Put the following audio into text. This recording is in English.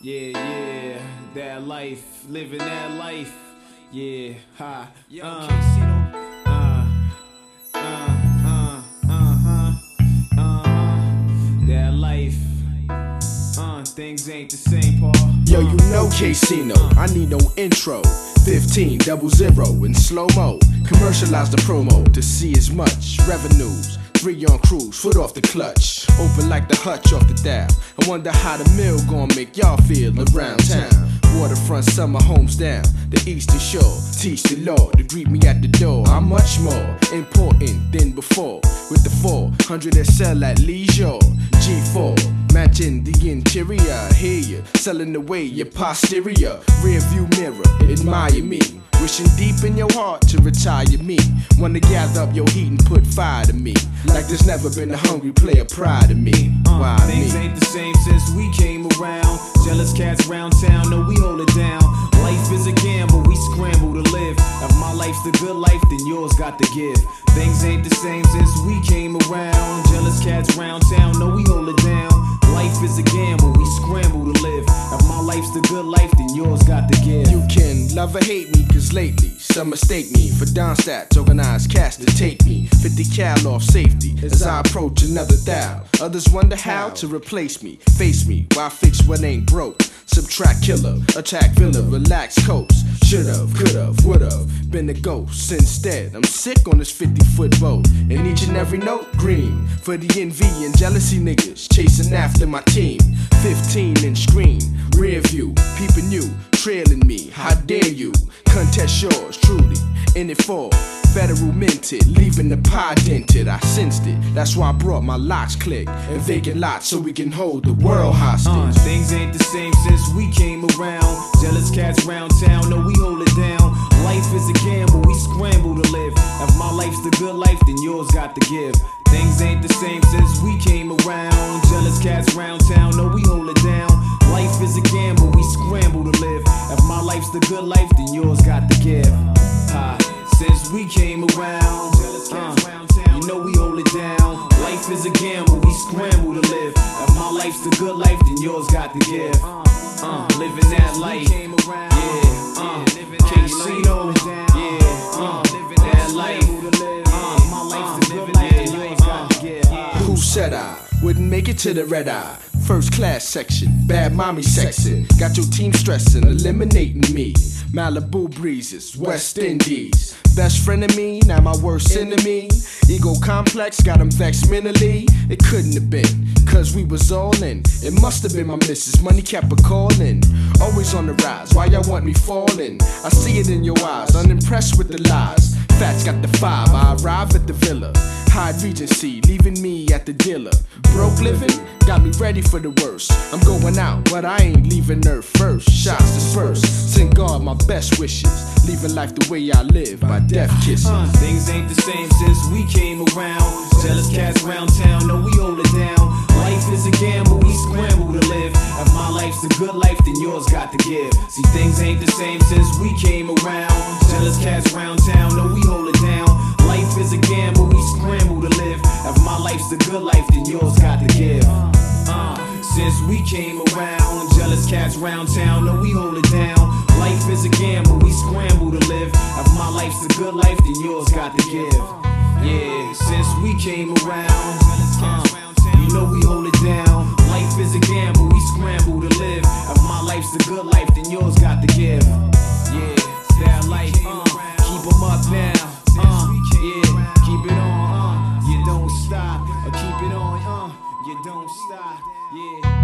Yeah, that life, living that life. Yeah, ha. That life. Things ain't the same, Paul. Yo, you know Casino, I need no intro. 1500 in slow-mo. Commercialize the promo to see as much revenues. 3 on cruise, foot off the clutch. Open like the hutch off the dial. I wonder how the mill gon' make y'all feel around town. Waterfront summer homes down the eastern shore. Teach the law to greet me at the door. I'm much more important than before. With the 400 SL at leisure. G4, matching the interior. Hear you, selling away your posterior. Rear view mirror, admire me. Wishing deep in your heart to retire me. Wanna gather up your heat and put fire to me. Like there's never been a hungry player prior to me. Why Things me? ain't the same since we came around. Jealous cats round town, no, we hold it down. Life is a gamble, we scramble to live. If my life's the good life, then yours got to give. Things ain't the same since we came around. Jealous cats round town, no, we hold it down. Life is a gamble, we scramble to live. If my life's the good life, then yours got to give. You can love or hate me, cause lately some mistake me for Don Stats, organized cash to take me. 50 cal off safety as I approach another thou. Others wonder how to replace me. Face me, while fix what ain't broke. Subtract killer, attack villain, relax coast. Should've, could've, would've been a ghost. Instead, I'm sick on this 50-foot boat. And each and every note green for the envy and jealousy niggas chasing after my team. 15-inch screen, rear view, peeping you, trailing me. How dare you? Contest yours, truly. In it for federal minted, leaving the pie dented. I sensed it. That's why I brought my locks click and vacant lots so we can hold the world hostage. Things ain't the same since we came around. Jealous cats round town, no, we hold it down. Life is a gamble, we scramble to live. If my life's the good life, then yours got to give. Things ain't the same since we came around. Jealous cats round town, no, we hold it down. Life is a gamble, we scramble to live. If my life's the good life, then yours got to give. Since we came around, you know we hold it down. Life is a gamble, we scramble to live. If my life's the good life, then yours got to give. Living that life, yeah. Casino, yeah. Living that life, my life's the good life, then yours got to give. Who said I wouldn't make it to the red eye? First class section, bad mommy section. Got your team stressing, eliminating me. Malibu breezes, West Indies. Best friend of me, now my worst enemy. Ego complex, got him vexed mentally. It couldn't have been, cause we was all in. It must have been my missus, money kept a calling. Always on the rise, why y'all want me falling? I see it in your eyes, unimpressed with the lies. Fats got the 5, I arrive at the villa. High Regency, leaving me at the dealer. Broke living, got me ready for the worst. I'm going out, but I ain't leaving Earth first. Shots dispersed, send God my best wishes. Leaving life the way I live, by death kisses. Things ain't the same since we came around. Jealous cats round town, no, we hold it down. Life is a gamble, we scramble to live. If my life's a good life, then yours got to give. See, things ain't the same since we came around. Jealous cats round town, no, we hold it down. Life is a gamble, we scramble to live. If my life's the good life, then yours got to give. Since we came around, jealous cats round town, no, we hold it down. Life is a gamble, we scramble to live. If my life's the good life, then yours got to give. Yeah, since we came around, you know we hold it down. Life is a gamble, we scramble to live. If my life's the good life, then yours got to give. Yeah, that life, keep 'em up now. Yeah, keep it on, you don't stop. Keep it on, you don't stop. Yeah.